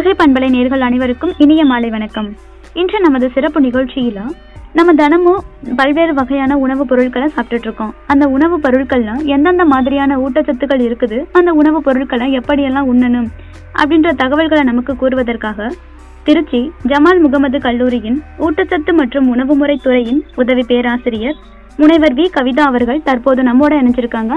புதுகை பண்பலை நேர்கள் அனைவருக்கும் இனிய மாலை வணக்கம். இன்று நமது சிறப்பு நிகழ்ச்சியில நம்ம தினமும் பல்வேறு வகையான உணவுப் பொருட்களை சாப்பிட்டுட்டு இருக்கோம். அந்த உணவுப் பொருட்கள்ல எந்தெந்த மாதிரியான ஊட்டச்சத்துக்கள் இருக்குது, அந்த உணவுப் பொருட்களை எப்படியெல்லாம் உண்ணணும் அப்படின்ற தகவல்களை நமக்கு கூறுவதற்காக திருச்சி ஜமால் முகமது கல்லூரியின் ஊட்டச்சத்து மற்றும் உணவு முறை துறையின் உதவி பேராசிரியர் முனைவர் வி கவிதா அவர்கள் தற்போது நம்மோட இணைஞ்சிருக்காங்க.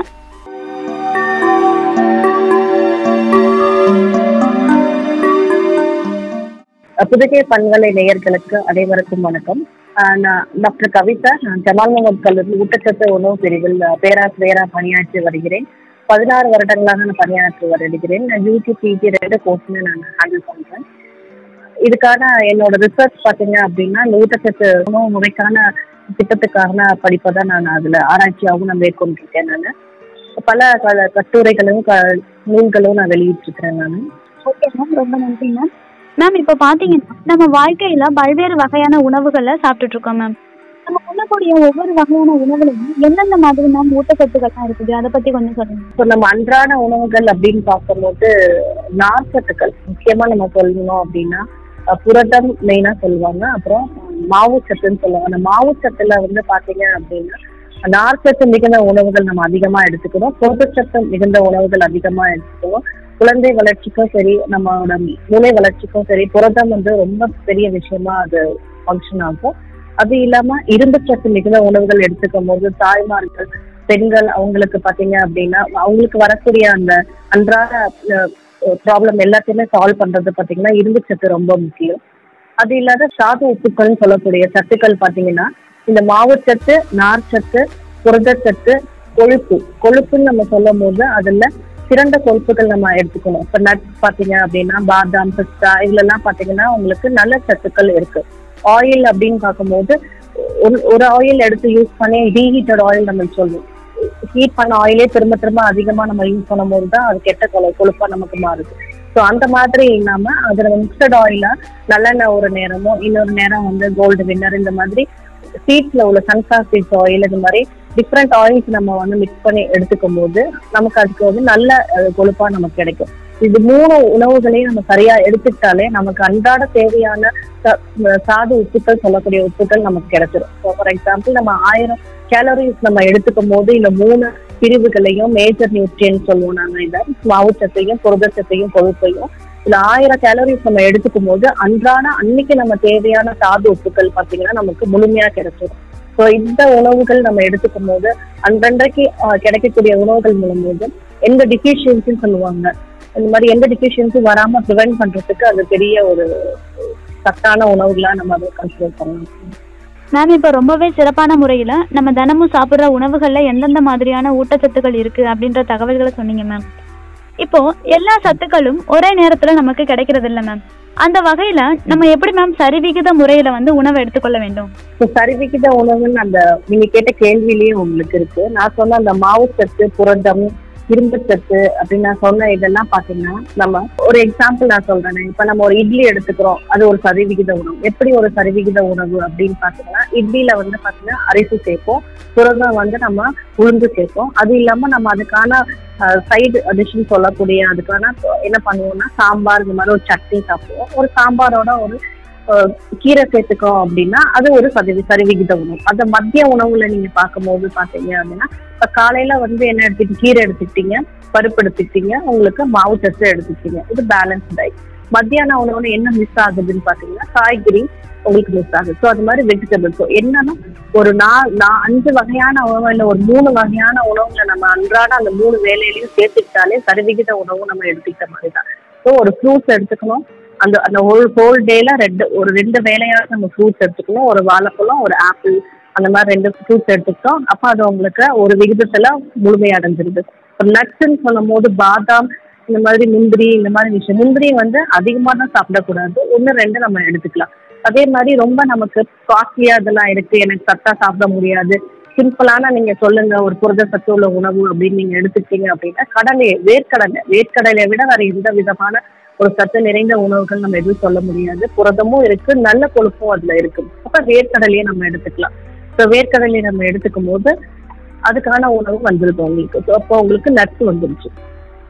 புதுகை பண்பலை நேயர்களுக்கு அனைவருக்கும் வணக்கம். நான் டாக்டர் கவிதா. நான் ஜமால் முகமது கல்லூரி ஊட்டச்சத்து உணவு பிரிவில் பேராசிரியராக பணியாற்றி வருகிறேன். 16 வருடங்களாக நான் பணியாற்றி வருகிறேன். நான் யூஜி பிஜி 2 கோர்ஸ்மே நான் ஹேண்டில் பண்ணுறேன். இதுக்கான என்னோட ரிசர்ச் பார்த்தீங்க அப்படின்னா, இந்த ஊட்டச்சத்து உணவு முறைக்கான திட்டத்துக்கான படிப்பை தான் நான் அதில் ஆராய்ச்சியாகவும் நான் மேற்கொண்டிருக்கேன். நான் பல கட்டுரைகளும் நூல்களும் நான் வெளியிட்டிருக்கிறேன். நான் ஓகே மேம், ரொம்ப நன்றி மேம். மேம், இப்போ பார்த்தீங்கன்னா நம்ம வாழ்க்கையில பல்வேறு வகையான உணவுகளை சாப்பிட்டுட்டு இருக்கோம் மேம். நம்ம உண்ணக்கூடிய ஒவ்வொரு வகையான உணவுலையும் எந்தெந்த மாதிரி மேம் ஊட்டச்சத்துக்கள்லாம் இருக்குது, அதை பத்தி கொஞ்சம் சொல்லுங்க. இப்போ நம்ம அன்றாட உணவுகள் அப்படின்னு பார்க்கும்போது நார்ச்சத்துக்கள் முக்கியமா நம்ம சொல்லணும் அப்படின்னா புரதம் மெயினா சொல்லுவாங்க. அப்புறம் மாவு சத்துன்னு சொல்லுவாங்க. அந்த மாவு சத்துல வந்து பாத்தீங்க அப்படின்னா நார்ச்சத்து மிகுந்த உணவுகள் நம்ம அதிகமா எடுத்துக்கணும். புரதச்சத்து மிகுந்த உணவுகள் அதிகமா எடுத்துக்கணும். குழந்தை வளர்ச்சிக்கும் சரி, நம்மளோட மூளை வளர்ச்சிக்கும் சரி, புரதம் வந்து ரொம்ப பெரிய விஷயமா அது ஃபங்க்ஷன் ஆகும். அது இல்லாம இரும்பு சத்து மிகுந்த உணவுகள் எடுத்துக்கும் போது தாய்மார்கள், பெண்கள் அவங்களுக்கு பாத்தீங்க அப்படின்னா அவங்களுக்கு வரக்கூடிய அந்த அன்றாட ப்ராப்ளம் எல்லாத்தையுமே சால்வ் பண்றது பாத்தீங்கன்னா இரும்பு சத்து ரொம்ப முக்கியம். அது இல்லாத சாது உப்புக்கள்னு சொல்லக்கூடிய சத்துக்கள் பாத்தீங்கன்னா இந்த மாவுச்சத்து, நார்ச்சத்து, புரதச்சத்து, கொழுப்புன்னு நம்ம சொல்லும் போது அதுல சிறந்த கொழுப்புகள் நம்ம எடுத்துக்கணும். இப்ப நட்ஸ் பாத்தீங்க அப்படின்னா பாதாம், பிஸ்தா இதுலெல்லாம் பாத்தீங்கன்னா உங்களுக்கு நல்ல சத்துக்கள் இருக்கு. ஆயில் அப்படின்னு பார்க்கும்போது ஒரு ஆயில் எடுத்து யூஸ் பண்ணி ரீஹீட்டட் ஆயில் நம்ம சொல்லுவோம். ஹீட் பண்ண ஆயிலே திரும்ப திரும்ப அதிகமா நம்ம யூஸ் பண்ணும் போது தான் அது கெட்ட கொழுப்பா நமக்கு மாறுது. ஸோ அந்த மாதிரி இல்லாம அதுல மிக்சட் ஆயிலா நல்லெண்ணெய் ஒரு நேரமோ இன்னொரு நேரம் வந்து கோல்டு வின்னர் இந்த மாதிரி சீட்ஸ்ல உள்ள சன்ஃபிளவர் சீட்ஸ் ஆயில் இந்த மாதிரி டிஃப்ரெண்ட் ஆயில்ஸ் நம்ம வந்து மிக்ஸ் பண்ணி எடுத்துக்கும் போது நமக்கு அதுக்கு வந்து நல்ல கொழுப்பா நமக்கு கிடைக்கும். இது 3 உணவுகளையும் நம்ம சரியா எடுத்துக்கிட்டாலே நமக்கு அன்றாட தேவையான சாது உப்புக்கள் சொல்லக்கூடிய உப்புக்கள் நமக்கு கிடைச்சிடும். ஸோ ஃபார் எக்ஸாம்பிள் நம்ம 1000 கேலரிஸ் நம்ம எடுத்துக்கும் போது இந்த 3 பிரிவுகளையும் மேஜர் நியூட்ரியன்ட் சொல்லுவோம். நாங்கள் இதை மாவுச்சத்தையும் புரதச்சத்தையும் கொழுப்பையும் இதுல 1000 கேலரிஸ் நம்ம எடுத்துக்கும் போது அன்றாட அன்னைக்கு நம்ம தேவையான சாது உப்புக்கள் பார்த்தீங்கன்னா நமக்கு முழுமையா கிடைச்சிடும். ஸோ இந்த உணவுகள் நம்ம எடுத்துக்கும் போது அன்றன்றைக்கு கிடைக்கக்கூடிய உணவுகள் மூலம் போது எந்த டிஃபிஷியன்சின்னு சொல்லுவாங்க, இந்த மாதிரி எந்த டிஃபிஷியன்சியும் வராம ப்ரிவென்ட் பண்றதுக்கு அது பெரிய ஒரு சத்தான உணவுகளா நம்ம அதை கன்சிடர் பண்ணலாம். மேம், இப்போ ரொம்பவே சிறப்பான முறையில நம்ம தினமும் சாப்பிட்ற உணவுகள்ல எந்தெந்த மாதிரியான ஊட்டச்சத்துக்கள் இருக்கு அப்படின்ற தகவல்களை சொன்னீங்க மேம். இப்போ எல்லா சத்துக்களும் ஒரே நேரத்துல நமக்கு கிடைக்கிறது இல்லை மேம். அந்த வகையில நம்ம எப்படி மேம் சரிவிகித முறையில வந்து உணவை எடுத்துக்கொள்ள வேண்டும்? சரிவிகித உணவுன்னு அந்த நீங்க கேட்ட கேள்வியிலேயே உங்களுக்கு இருக்கு. நான் சொன்ன அந்த மாவு சத்து, புரதம், இரும்பு சத்து அப்படின்னு நான் சொன்ன இதெல்லாம் பாத்தீங்கன்னா நம்ம ஒரு எக்ஸாம்பிள் நான் சொல்றேன். இப்ப நம்ம ஒரு இட்லி எடுத்துக்கிறோம், அது ஒரு சரிவிகித உணவு. எப்படி ஒரு சரிவிகித உணவு அப்படின்னு பாத்தீங்கன்னா இட்லியில வந்து பாத்தீங்கன்னா அரிசி சேர்ப்போம், புரதம் வந்து நம்ம உளுந்து சேர்ப்போம். அது இல்லாம நம்ம அதுக்கான சைடு டிஷ்னு சொல்லக்கூடிய அதுக்கான என்ன பண்ணுவோம்னா சாம்பார் இந்த மாதிரி ஒரு சட்னி சாப்பிடுவோம். ஒரு சாம்பாரோட ஒரு கீரை சேர்த்துக்கோம் அப்படின்னா அது ஒரு சரிவிகித உணவு. அந்த மதிய உணவுல நீங்க பார்க்கும்போது பாத்தீங்க அப்படின்னா இப்ப காலையில வந்து என்ன எடுத்துக்கிட்டு கீரை எடுத்துக்கிட்டீங்க, பருப்பு எடுத்துக்கிட்டீங்க, உங்களுக்கு மாவு சத்து எடுத்துக்கிட்டீங்க, இது பேலன்ஸ் டயட். மத்தியான உணவுல என்ன மிஸ் ஆகுதுன்னு பாத்தீங்கன்னா காய்கறி உங்களுக்கு மிஸ் ஆகுது. ஸோ அது மாதிரி வெஜிடபிள்ஸ். ஸோ என்னன்னா ஒரு 5 வகையான உணவு இல்லை ஒரு 3 வகையான உணவுல நம்ம அன்றாட அந்த 3 வேலையிலையும் சேர்த்துக்கிட்டாலே சரிவிகித உணவு நம்ம எடுத்துக்கிட்ட மாதிரி தான். ஸோ ஒரு ஃப்ரூட்ஸ் எடுத்துக்கணும். அந்த ஹோல் டேல 2 வேலையாக நம்ம ஃப்ரூட்ஸ் எடுத்துக்கணும். ஒரு வாழைப்பழம், ஒரு ஆப்பிள், அந்த மாதிரி 2 ஃப்ரூட்ஸ் எடுத்துக்கிட்டோம். அப்போ அது உங்களுக்கு ஒரு விகிதத்துல முழுமையடைஞ்சிருது. இப்போ நட்ஸ்ன்னு சொல்லும் போது பாதாம், இந்த மாதிரி முந்திரி, இந்த மாதிரி விஷயம். முந்திரி வந்து அதிகமாக தான் சாப்பிடக்கூடாது, 1-2 நம்ம எடுத்துக்கலாம். அதே மாதிரி ரொம்ப நமக்கு காஸ்ட்லியா இதெல்லாம் இருக்கு, எனக்கு சத்தா சாப்பிட முடியாது, சிம்பிளான நீங்க சொல்லுங்க ஒரு புரத சத்து உள்ள உணவு அப்படின்னு நீங்க எடுத்துக்கிட்டீங்க அப்படின்னா வேர்க்கடலையை விட வேற எந்த விதமான ஒரு சத்து நிறைந்த உணவுகள் நம்ம எதுவும் சொல்ல முடியாது. புரதமும் இருக்கு, நல்ல கொழுப்பும் அதுல இருக்கு. அப்ப வேர்க்கடலையை நம்ம எடுத்துக்கலாம். இப்போ வேர்க்கடலையை நம்ம எடுத்துக்கும் போது அதுக்கான உணவு வந்துருது உங்களுக்கு. அப்போ உங்களுக்கு நட்ஸ் வந்துருச்சு.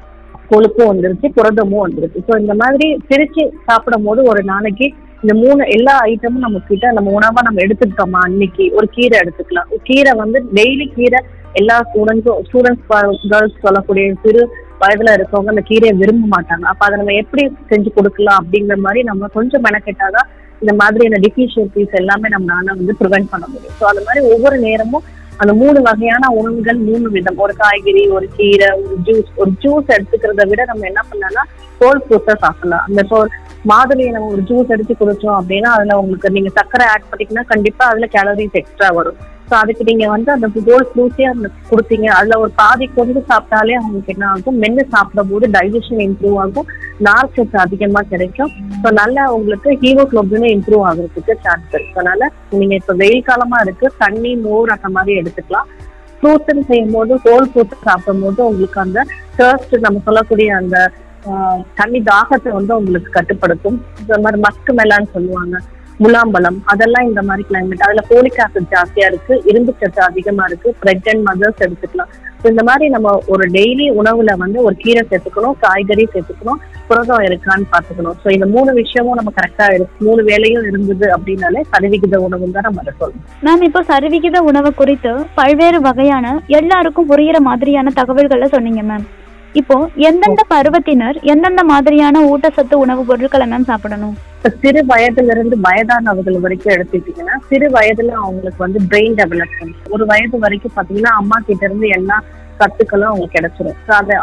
கொழுப்பும் வந்துருச்சு, புரதமும் வந்துருச்சு. ஸோ இந்த மாதிரி பிரிச்சு சாப்பிடும் போது ஒரு நாளைக்கு இந்த 3 எல்லா ஐட்டமும் நம்ம கிட்ட நம்ம உணவா நம்ம எடுத்துக்கிட்டோமா, இன்னைக்கு ஒரு கீரை எடுத்துக்கலாம். கீரை வந்து டெய்லி கீரை எல்லா ஸ்டூடெண்ட்ஸ் கேர்ள்ஸ் சொல்லக்கூடிய சிறு வயதுல இருக்கவங்க அந்த கீரையை விரும்ப மாட்டாங்க. அப்ப அதை நம்ம எப்படி செஞ்சு கொடுக்கலாம் அப்படிங்கிற மாதிரி நம்ம கொஞ்சம் மெனக்கெட்டாதான் இந்த மாதிரியான டிஃபிஷியன்சிஸ் எல்லாமே நம்மளால வந்து ப்ரிவென்ட் பண்ண முடியும். ஸோ அந்த மாதிரி ஒவ்வொரு நேரமும் அந்த 3 வகையான உணவுகள் 3 விதம், ஒரு காய்கறி, ஒரு கீரை, ஒரு ஜூஸ் எடுத்துக்கிறத விட நம்ம என்ன பண்ணலாம், ஹோல் ஃப்ரூட்ஸா சாப்பிடலாம். அந்த இப்போ மாதுளையை நம்ம ஒரு ஜூஸ் எடுத்து குடிச்சோம் அப்படின்னா அதுல உங்களுக்கு நீங்க சர்க்கரை ஆட் பண்ணிங்கன்னா கண்டிப்பா அதுல கேலரிஸ் எக்ஸ்ட்ரா வரும். ஸோ அதுக்கு நீங்க வந்து அந்த ஹோல் ஃப்ரூட்ஸே அந்த கொடுத்தீங்க, அதுல ஒரு பாதி கொண்டு சாப்பிட்டாலே அவங்களுக்கு என்ன ஆகும், மென்று சாப்பிடும் போது டைஜஷன் இம்ப்ரூவ் ஆகும், நார் சத்து அதிகமா கிடைக்கும். ஸோ நல்லா உங்களுக்கு ஹீமோகுளோபினும் இம்ப்ரூவ் ஆகுறதுக்கு சான்ஸ் இருக்கு. அதனால நீங்க இப்ப வெயில் காலமா இருக்கு, தண்ணி மோர் அந்த மாதிரி எடுத்துக்கலாம். ஃப்ரூட்ஸ்ன்னு செய்யும் போது ஹோல் ஃப்ரூட்ஸ் சாப்பிடும் போது உங்களுக்கு அந்த தர்ஸ்ட் நம்ம சொல்லக்கூடிய அந்த தண்ணி தாகத்தை வந்து உங்களுக்கு கட்டுப்படுத்தும். இந்த மாதிரி மஸ்க் மெலான்னு சொல்லுவாங்க, முலாம்பழம், அதெல்லாம் இந்த மாதிரி கிளைமேட். அதுல ஃபோலிக் ஆசிட் ஜாஸ்தியா இருக்கு, இரும்பு சத்து அதிகமா இருக்கு, பிரெக்னன்ட் மதர்ஸ் எடுத்துக்கலாம். இந்த மாதிரி நம்ம ஒரு டெய்லி உணவுல வந்து ஒரு கீரை சேர்த்துக்கணும், காய்கறி சேர்த்துக்கணும், புரதம் இருக்கான்னு பாத்துக்கணும். ஸோ இந்த 3 விஷயமும் நம்ம கரெக்டா இருக்கு, 3 வேலையும் இருந்தது அப்படின்னாலே சரிவிகித உணவு தான் நம்ம அதை சொல்லணும். மேம், இப்போ சரிவிகித உணவு குறித்து பல்வேறு வகையான எல்லாருக்கும் புரியுற மாதிரியான தகவல்களை சொன்னீங்க மேம். இப்போ எந்தெந்த பருவத்தினர் எந்தெந்த மாதிரியான ஊட்டச்சத்து உணவு பொருட்களை மேம் சாப்பிடணும்? சிறு வயதுல இருந்து வயதானவர்கள் வரைக்கும் எடுத்துக்கிட்டீங்கன்னா, சிறு வயதுல அவங்களுக்கு வந்து பிரெயின் டெவலப்மெண்ட், ஒரு வயது வரைக்கும் பாத்தீங்கன்னா அம்மா கிட்ட இருந்து எல்லா சத்துக்களும் அவங்களுக்கு கிடைச்சிடும். ஸோ அது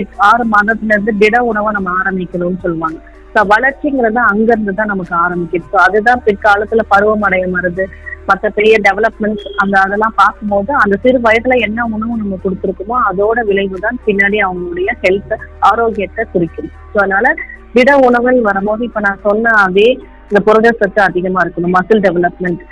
6 மாதத்துல இருந்து திட உணவை நம்ம ஆரம்பிக்கணும்னு சொல்லுவாங்க. ஸோ வளர்ச்சிங்கிறது அங்க இருந்து தான் நமக்கு ஆரம்பிக்குது. ஸோ அதுதான் பிற்காலத்துல பருவம் அடையும் வருது, மற்ற பெரிய டெவலப்மெண்ட்ஸ் அதெல்லாம் பார்க்கும்போது அந்த சிறு வயதுல என்ன உணவு நம்ம கொடுத்துருக்கோமோ அதோட விளைவு தான் பின்னாடி அவங்களுடைய ஹெல்த் ஆரோக்கியத்தை குறிக்கும். ஸோ அதனால திட உணவுகள் வரும்போது இப்ப நான் சொன்ன அதே இந்த புரத சத்து அதிகமா இருக்கணும். Muscle development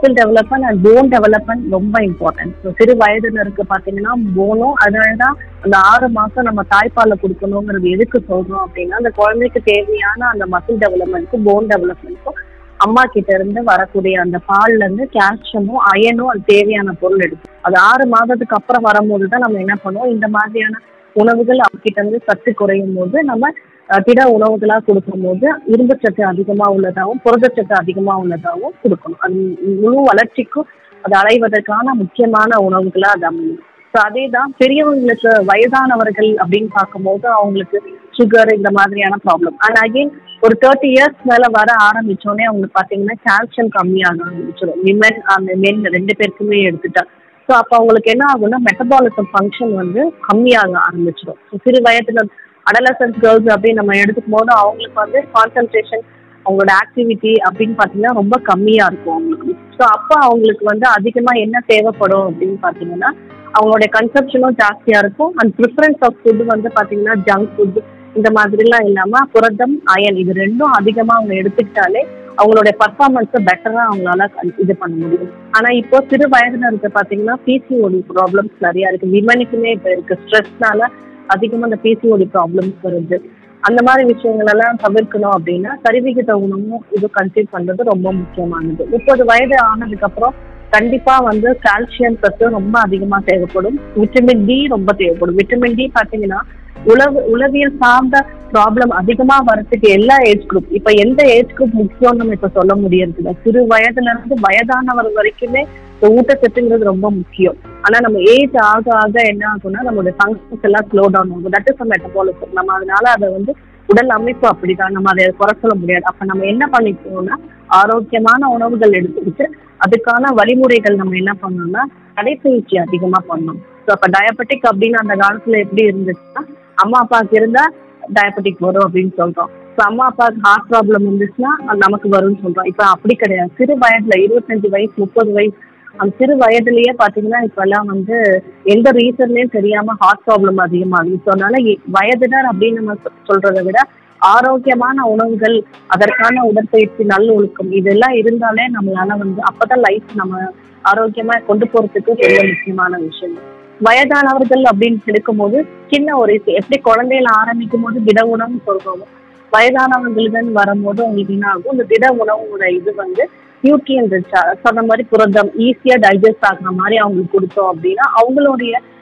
and bone development ரொம்ப இம்பார்ட்டன்ட். ஸோ சிறு வயதுல இருக்கு பாத்தீங்கன்னா போனும், அதனாலதான் அந்த 6 மாசம் நம்ம தாய்ப்பாலை கொடுக்கணுங்கிறது எதுக்கு சொல்றோம் அப்படின்னா, அந்த குழந்தைக்கு தேவையான அந்த மசில் டெவலப்மெண்ட்க்கும் போன் டெவலப்மெண்ட்க்கும் அம்மா கிட்ட இருந்து வரக்கூடிய அந்த பால்ல இருந்து கால்சியமும் அயனும் அது தேவையான பொருள் எடுக்கும். அது 6 மாதத்துக்கு அப்புறம் வரும்போதுதான் நம்ம என்ன பண்ணுவோம், இந்த மாதிரியான உணவுகள் அவகிட்ட இருந்து சத்து குறையும் போது நம்ம திட உணவுகளா கொடுக்கும் போது இரும்பு சத்து அதிகமா உள்ளதாகவும் புரதச்சத்து அதிகமா உள்ளதாகவும் கொடுக்கணும். அது முழு வளர்ச்சிக்கும் அது அடைவதற்கான முக்கியமான உணவுகளா அது அமையும். ஸோ அதே தான் பெரியவங்களுக்கு வயதானவர்கள் அப்படின்னு பார்க்கும்போது அவங்களுக்கு சுகர் இந்த மாதிரியான ப்ராப்ளம். அண்ட் அகெயின் ஒரு 30 இயர்ஸ் மேல வர ஆரம்பிச்சோடனே அவங்களுக்கு பாத்தீங்கன்னா கால்சியம் கம்மியாக ஆரம்பிச்சிடும். விமன் அந்த மென் 2 பேருக்குமே எடுத்துட்டா. ஸோ அப்போ அவங்களுக்கு என்ன ஆகும்னா மெட்டபாலிசம் ஃபங்க்ஷன் வந்து கம்மியாக ஆரம்பிச்சிடும். ஸோ சிறு வயதுல அடலசன்ஸ் கேர்ள்ஸ் அப்படின்னு நம்ம எடுத்துக்கும் போது அவங்களுக்கு வந்து கான்சன்ட்ரேஷன், அவங்களோட ஆக்டிவிட்டி அப்படின்னு பாத்தீங்கன்னா ரொம்ப கம்மியா இருக்கும் அவங்களுக்கு. ஸோ அப்போ அவங்களுக்கு வந்து அதிகமா என்ன தேவைப்படும் அப்படின்னு பாத்தீங்கன்னா, அவங்களுடைய கன்சப்ஷனும் ஜாஸ்தியா இருக்கும். அண்ட் ப்ரிஃபரன்ஸ் ஆஃப் ஃபுட் வந்து பாத்தீங்கன்னா ஜங்க் ஃபுட் இந்த மாதிரிலாம் இல்லாம புரதம் அயன் இது 2ம் அதிகமா அவங்க எடுத்துக்கிட்டாலே அவங்களுடைய பர்ஃபார்மன்ஸை பெட்டரா அவங்களால இது பண்ண முடியும். ஆனா இப்போ சிறு வயதுல இருக்க பாத்தீங்கன்னா பிசிஓடி ப்ராப்ளம்ஸ் நிறைய இருக்கு. விமனுக்குமே இப்ப இருக்கு, ஸ்ட்ரெஸ்னால அதிகமா அந்த பிசிஓடி ப்ராப்ளம்ஸ் வருது. அந்த மாதிரி விஷயங்கள் எல்லாம் தவிர்க்கணும் அப்படின்னா சரிவிகித உணவும் இது கன்சியூம் பண்றது ரொம்ப முக்கியமானது. 30 வயது ஆனதுக்கு அப்புறம் கண்டிப்பா வந்து கால்சியம் சத்து ரொம்ப அதிகமா தேவைப்படும். விட்டமின் டி ரொம்ப தேவைப்படும். விட்டமின் டி பாத்தீங்கன்னா உளவியல் சார்ந்த ப்ராப்ளம் அதிகமா வரதுக்கு எல்லா ஏஜ் குரூப், இப்ப எந்த ஏஜ் குரூப் முக்கியம் நம்ம இப்ப சொல்ல முடியறதில்ல. சிறு வயதுல இருந்து வயதானவர் வரைக்குமே ஊட்டச்சத்துங்கிறது ரொம்ப முக்கியம். ஆனா நம்ம ஏஜ் ஆக ஆக என்ன ஆகும்னா நம்மளுடைய ஃபங்க்ஷன்ஸ் எல்லாம் ஸ்லோ டவுன் ஆகும். That is metabolism. நம்ம அதனால அதை வந்து உடல் அமைப்பு அப்படிதான், நம்ம அதை குறை சொல்ல முடியாது. அப்ப நம்ம என்ன பண்ணிக்கணும்னா ஆரோக்கியமான உணவுகள் எடுத்துக்கிட்டு அதுக்கான வழிமுறைகள் நம்ம என்ன பண்ணணும்னா நடைப்பயிற்சி அதிகமா பண்ணணும். ஸோ அப்ப டயபெட்டிக் அப்படின்னு அந்த காலத்துல எப்படி இருந்துச்சுன்னா, அம்மா அப்பாவுக்கு இருந்தா டயபெட்டிக் வரும் அப்படின்னு சொல்றோம். ஸோ அம்மா அப்பாவுக்கு ஹார்ட் ப்ராப்ளம் இருந்துச்சுன்னா நமக்கு வரும்னு சொல்றோம். இப்ப அப்படி கிடையாது. சிறு வயதுல 25 வயசு 30 வயசு அந்த சிறு வயதுலயே பாத்தீங்கன்னா இப்ப எல்லாம் வந்து எந்த ரீசன்லயும் தெரியாம ஹார்ட் ப்ராப்ளம் அதிகமாகுது. ஸோ அதனால வயதினர் அப்படின்னு நம்ம சொல்றதை விட ஆரோக்கியமான உணவுகள், அதற்கான உடற்பயிற்சி, நல்லொழுக்கம் இதெல்லாம் இருந்தாலே நம்மளால வந்து அப்பதான் லைஃப் நம்ம ஆரோக்கியமா கொண்டு போறதுக்கு ரொம்ப முக்கியமான விஷயம். வயதானவர்கள் அப்படின்னு எடுக்கும்போது சின்ன ஒரு எப்படி குழந்தையில ஆரம்பிக்கும் போது திட உணவுன்னு சொல்றோம், வயதானவர்களுடன் வரும்போது உங்களுக்கு என்ன ஆகும், இந்த திட உணவோட இது வந்து நியூட்ரியன் ரிச்சா சொன்ன மாதிரி புரதம் ஈஸியா டைஜஸ்ட் ஆகுற மாதிரி அவங்களுக்கு கொடுத்தோம் அப்படின்னா அவங்களுடைய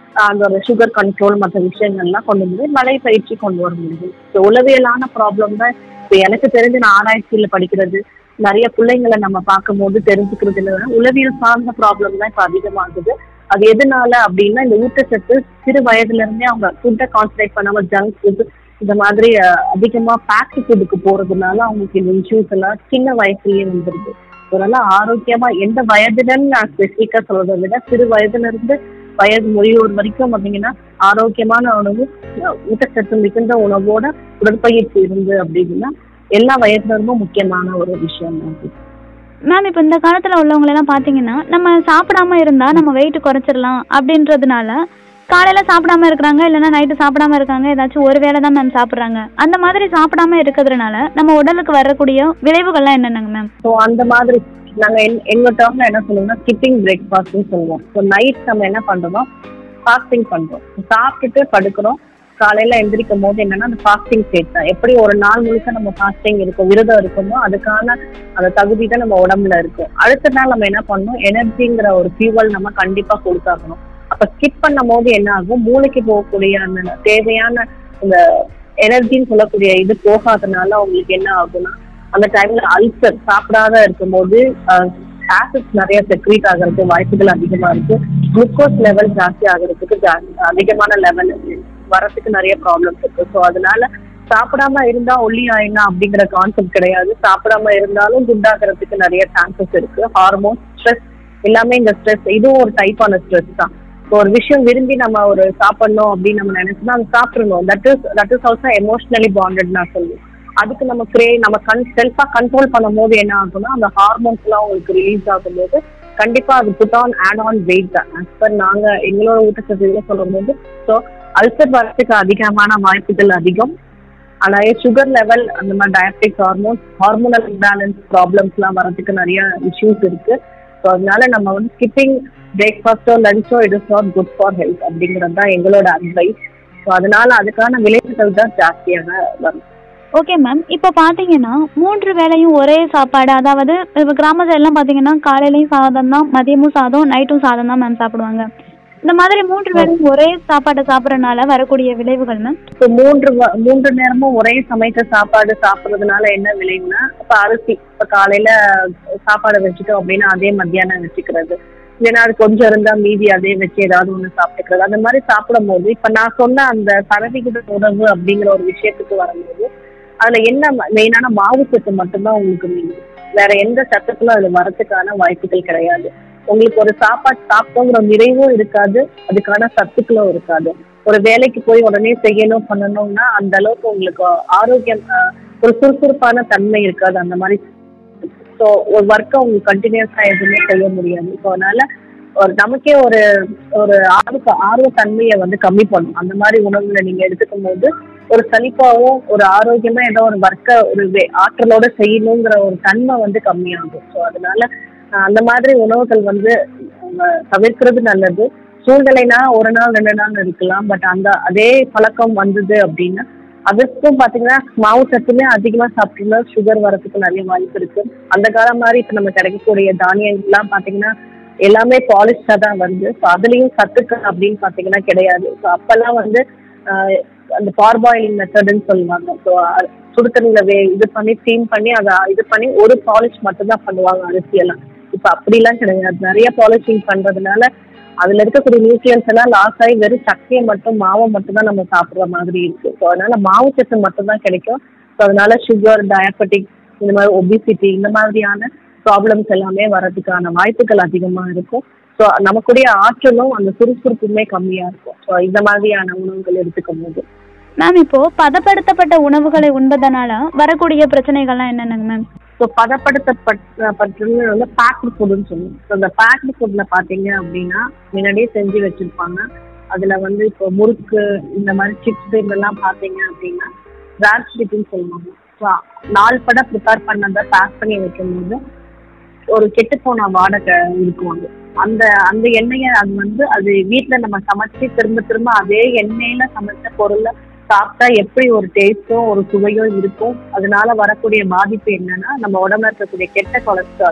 அந்த ஒரு சுகர் கண்ட்ரோல் மற்ற விஷயங்கள்லாம் கொண்டு வந்து நடைப்பயிற்சி கொண்டு வர முடியும். ஸோ உளவியலான ப்ராப்ளம் தான் இப்போ எனக்கு தெரிஞ்சு நான் ஆராய்ச்சியில படிக்கிறது நிறைய பிள்ளைங்களை நம்ம பார்க்கும்போது தெரிஞ்சுக்கிறதுல உளவியல் சார்ந்த ப்ராப்ளம் தான் இப்போ அதிகமாகுது. அது எதனால அப்படின்னா இந்த ஊட்டச்சத்து சிறு வயதுல இருந்தே அவங்க ஃபுட்டை கான்சன்ட்ரேட் பண்ணாம ஜங்க் ஃபுட் இந்த மாதிரி அதிகமா பேக்டு ஃபுட்டுக்கு போறதுனால அவங்களுக்கு இந்த இஷ்யூஸ் எல்லாம் சின்ன வயசுலயே வந்துருது. அதனால ஆரோக்கியமா எந்த வயதுலன்னு நான் ஸ்பெசிஃபிக்கா சொல்றதை விட சிறு வயதுல இருந்து வயது முதியோர் வரைக்கும் பார்த்தீங்கன்னா ஆரோக்கியமான உணவு ஊட்டச்சத்து மிகுந்த உணவோட உடற்பயிற்சி இருந்து அப்படின்னா எல்லா வயதுல இருந்தும் முக்கியமான ஒரு விஷயம் தான். மேம் இப்போ இந்த காலத்தில் உள்ளவங்களெல்லாம் பார்த்தீங்கன்னா நம்ம சாப்பிடாம இருந்தால் நம்ம வெயிட் குறைச்சிடலாம் அப்படின்றதுனால காலையில் சாப்பிடாம இருக்கிறாங்க, இல்லைன்னா நைட்டு சாப்பிடாம இருக்காங்க, ஏதாச்சும் ஒரு வேளை தான் மேம் சாப்பிட்றாங்க. அந்த மாதிரி சாப்பிடாம இருக்கிறதுனால நம்ம உடலுக்கு வரக்கூடிய விளைவுகள்லாம் என்னென்னங்க மேம்? ஸோ அந்த மாதிரி நாங்கள் எங்கள் டேர்ம்ல என்ன சொல்லுவோம்னா ஸ்கிப்பிங் பிரேக்ஃபாஸ்ட்னு சொல்லுவோம். ஸோ நைட் நம்ம என்ன பண்ணுறோம், ஃபாஸ்டிங் பண்ணுறோம். சாப்பிட்டுட்டு படுக்கிறோம், காலையில் எந்திரிக்கும் போது என்னன்னா அந்த ஃபாஸ்டிங் ஸ்டேட் தான். எப்படி ஒரு நாள் முழுக்க நம்ம ஃபாஸ்டிங் இருக்கும் விரதம் இருக்குமோ அதுக்கான அந்த தகுதி தான் நம்ம உடம்புல இருக்கும். அடுத்த நாள் நம்ம என்ன பண்ணணும், எனர்ஜிங்கிற ஒரு ஃபியூவல் நம்ம கண்டிப்பாக கொடுத்தாகணும். அப்போ ஸ்கிப் பண்ணும் போது என்ன ஆகும், மூளைக்கு போகக்கூடிய அந்த தேவையான இந்த எனர்ஜின்னு சொல்லக்கூடிய இது போகாதனால அவங்களுக்கு என்ன ஆகும்னா அந்த டைம்ல அல்சர் சாப்பிடாத இருக்கும்போது ஆசிட்ஸ் நிறைய செக்ரீட் ஆகிறதுக்கு வாய்ப்புகள் அதிகமா இருக்கு. குளுக்கோஸ் லெவல் ஜாஸ்தி ஆகிறதுக்கு அதிகமான லெவல் வரத்துக்கு நிறைய ப்ராப்ளம்ஸ் இருக்கு. ஸோ அதனால சாப்பிடாம இருந்தா ஒல்லி ஆயிடலாம் அப்படிங்கிற கான்செப்ட் கிடையாது. சாப்பிடாம இருந்தாலும் குண்டாகிறதுக்கு நிறைய சான்சஸ் இருக்கு. ஹார்மோன், ஸ்ட்ரெஸ் எல்லாமே இந்த ஸ்ட்ரெஸ் இதுவும் ஒரு டைப்பான ஸ்ட்ரெஸ் தான். ஒரு விஷயம் விரும்பி நம்ம ஒரு சாப்பிடணும் அப்படின்னு நம்ம நினைச்சோம்னா அது சாப்பிடணும். That is also emotionally bonded நான் சொல்லுவேன். அதுக்கு நம்ம நம்ம செல்ஃபா கண்ட்ரோல் பண்ணும் போது என்ன ஆகும்னா அந்த ஹார்மோன்ஸ் எல்லாம் உங்களுக்கு ரிலீஸ் ஆகும்போது கண்டிப்பா அது புட் ஆட் ஆன் வெயிட் தான். ஆஸ் பர் நாங்க எங்களோட ஊட்டச்சத்து சொல்லும் போது ஸோ அல்சர் வரத்துக்கு அதிகமான வாய்ப்புகள் அதிகம். ஆனால் சுகர் லெவல் அந்த மாதிரி டயபெட்டிக் ஹார்மோனல் இம்பேலன்ஸ் ப்ராப்ளம்ஸ் எல்லாம் வரதுக்கு நிறைய இஷ்யூஸ் இருக்கு. ஸோ அதனால நம்ம வந்து ஸ்கிப்பிங் பிரேக்ஃபாஸ்டோ லஞ்சோ it is not good for health அப்படிங்கிறது தான் எங்களோட அட்வைஸ். ஸோ அதனால அதுக்கான விளைவுகள் தான் ஜாஸ்தியாக வரும். ஓகே மேம், இப்போ பார்த்தீங்கன்னா 3 வேளையும் ஒரே சாப்பாடு, அதாவது இப்போ கிராம சைட்லாம் பார்த்தீங்கன்னா காலையிலையும் சாதம் தான், மதியமும் சாதம், நைட்டும் சாதம் தான் மேம் சாப்பிடுவாங்க. இந்த மாதிரி 3 வேளையும் ஒரே சாப்பாட்டை சாப்பிட்றதுனால வரக்கூடிய விளைவுகள் மேம்? இப்போ 3 நேரமும் ஒரே சமைத்த சாப்பாடு சாப்பிட்றதுனால என்ன விளைவுனா, இப்போ அரிசி இப்போ காலையில சாப்பாடு வச்சுட்டோம் அப்படின்னா அதே மத்தியானம் வச்சுக்கிறது, இல்லைன்னா அது கொஞ்சம் இருந்தா மீதி அதே வச்சு ஏதாவது ஒண்ணு சாப்பிட்டுக்கிறது. அந்த மாதிரி சாப்பிடும் போது இப்ப நான் சொன்ன அந்த சதவிகித உணவு அப்படிங்கிற ஒரு விஷயத்துக்கு வரும்போது அதுல என்ன மெயினான மாவு சத்து மட்டும்தான் உங்களுக்கு மீண்டும், வேற எந்த சத்துக்களும் அதுல வரத்துக்கான வாய்ப்புகள் கிடையாது. உங்களுக்கு ஒரு சாப்பாடு சாப்பிட்டோங்கிற நிறைவும் இருக்காது, அதுக்கான சத்துக்களும் இருக்காது. ஒரு வேலைக்கு போய் உடனே செய்யணும் பண்ணணும்னா அந்த அளவுக்கு உங்களுக்கு ஆரோக்கியம் ஒரு சுறுசுறுப்பான தன்மை இருக்காது. அந்த மாதிரி ஸோ ஒரு ஒர்க்கை உங்களுக்கு கண்டினியூஸா எதுவுமே செய்ய முடியாது. ஸோ அதனால ஒரு நமக்கே ஒரு ஒரு ஆர்வத்தன்மையை வந்து கம்மி பண்ணும். அந்த மாதிரி உணவுல நீங்க எடுத்துக்கும் போது ஒரு சலிப்பாகவும் ஒரு ஆரோக்கியமா ஏதோ ஒரு ஒர்க்கை ஒரு ஆற்றலோட செய்யணுங்கிற ஒரு தன்மை வந்து கம்மியாகும். ஸோ அதனால அந்த மாதிரி உணவுகள் வந்து தவிர்க்கிறது நல்லது. சூழ்நிலைனா ஒரு நாள் 2 நாள் இருக்கலாம், பட் அதே பழக்கம் வந்தது அப்படின்னா அதற்கும் பாத்தீங்கன்னா மாவு சத்துமே அதிகமா சாப்பிட்டோம்னா சுகர் வரதுக்கு நிறைய வாய்ப்பு இருக்கு. அந்த காலம் மாதிரி இப்ப நம்ம கிடைக்கக்கூடிய தானியங்கள்லாம் பாத்தீங்கன்னா எல்லாமே பாலிஷ்டா தான் வருது. ஸோ அதுலயும் சத்துக்கள் அப்படின்னு பாத்தீங்கன்னா கிடையாது. ஸோ அப்பெல்லாம் வந்து அந்த பார்பாயிலிங் மெத்தட்னு சொல்லுவாங்க. ஸோ சுடுதண்ணில இது பண்ணி ஸ்டீம் பண்ணி அதை இது பண்ணி ஒரு பாலிஷ் மட்டும் தான் பண்ணுவாங்க அரிசியெல்லாம். இப்ப அப்படிலாம் கிடையாது. நிறைய பாலிஷிங் பண்றதுனால அதுல இருக்கக்கூடிய நியூட்ரியன்ஸ் எல்லாம் லாஸ் ஆகி வெறும் சக்கையை மட்டும் மாவை மட்டும் தான் நம்ம சாப்பிட்ற மாதிரி இருக்கு. ஸோ அதனால மாவு சத்து மட்டும் தான் கிடைக்கும். ஸோ அதனால சுகர், டயபெட்டிக், இந்த மாதிரி ஒபிசிட்டி இந்த மாதிரியான ப்ராப்ளம்ஸ் எல்லாமே வர்றதுக்கான வாய்ப்புகள் அதிகமா இருக்கும். ஸோ நமக்குடைய ஆற்றலும் அந்த சுறுசுறுப்புமே கம்மியா இருக்கும். ஸோ இந்த மாதிரியான உணவுகள் எடுத்துக்கும் போது மேம் இப்போ பதப்படுத்தப்பட்ட உணவுகளை உண்பதனால வரக்கூடிய பிரச்சனைகள்லாம் என்னென்னங்க மேம்? ஸோ பதப்படுத்தப்பட்டது வந்து பேக்டு ஃபுட்டுன்னு சொல்லுவோம். ஸோ இந்த பேக்டு ஃபுட்ல பார்த்தீங்க அப்படின்னா முன்னாடியே செஞ்சு வச்சிருப்பாங்க. அதுல வந்து இப்போ முறுக்கு இந்த மாதிரி சிப்ஸ் இதெல்லாம் பார்த்தீங்க அப்படின்னா ராட்ஸ்டிக்னு சொல்லுவாங்க. ஸோ நாள்பட ப்ரிப்பேர் பண்ணதை பேக் பண்ணி வைக்கும்போது ஒரு கெட்டுப்போன வாடகை இருக்கும். அந்த அந்த எண்ணெயை அது வீட்டில் நம்ம சமைச்சு திரும்ப அதே எண்ணெயில சமைச்ச பொருளை சாப்பிட்டா எப்படி ஒரு டேஸ்டும் ஒரு சுவையும் இருக்கும். அதனால வரக்கூடிய பாதிப்பு என்னன்னா நம்ம உடம்புல இருக்கக்கூடிய கெட்ட கொலஸ்ட்ரால்